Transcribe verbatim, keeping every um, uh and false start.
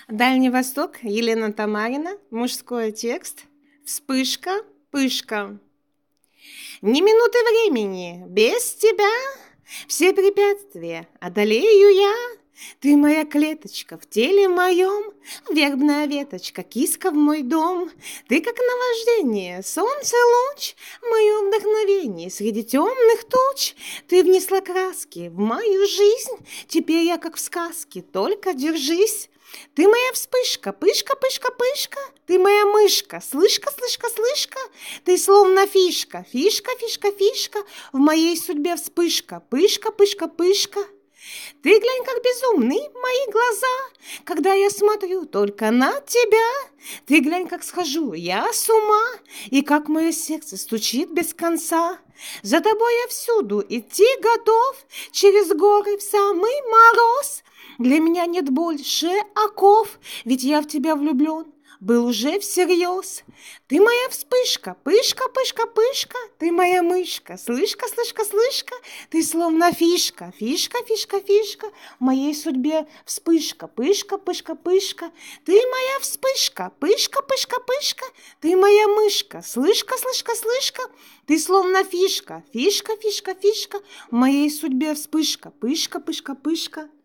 Дальний Восток, Елена Тамарина, мужской текст. Вспышка, пышка. Ни минуты времени без тебя, все препятствия одолею я. Ты моя клеточка в теле моем, вербная веточка, киска в мой дом. Ты как наваждение, солнце луч, мое вдохновение среди темных туч. Ты внесла краски в мою жизнь, теперь я как в сказке, только держись. Ты моя вспышка, пышка, пышка, пышка. Ты моя мышка, слышка, слышка, слышка. Ты словно фишка, фишка, фишка, фишка. В моей судьбе вспышка, пышка, пышка, пышка. Ты глянь, как безумны мои глаза, когда я смотрю только на тебя. Ты глянь, как схожу я с ума, и как мое сердце стучит без конца. За тобой я всюду идти готов, через горы в самый мороз. Для меня нет больше оков, ведь я в тебя влюблен был уже всерьез. Ты моя вспышка, пышка, пышка, пышка. Ты моя мышка, слышка, слышка, слышка. Ты словно фишка, фишка, фишка, фишка. В моей судьбе вспышка, пышка, пышка, пышка. Ты моя вспышка, пышка, пышка, пышка. Ты моя мышка, слышка, слышка, слышка. Ты словно фишка, фишка, фишка, фишка. В моей судьбе вспышка, пышка, пышка, пышка.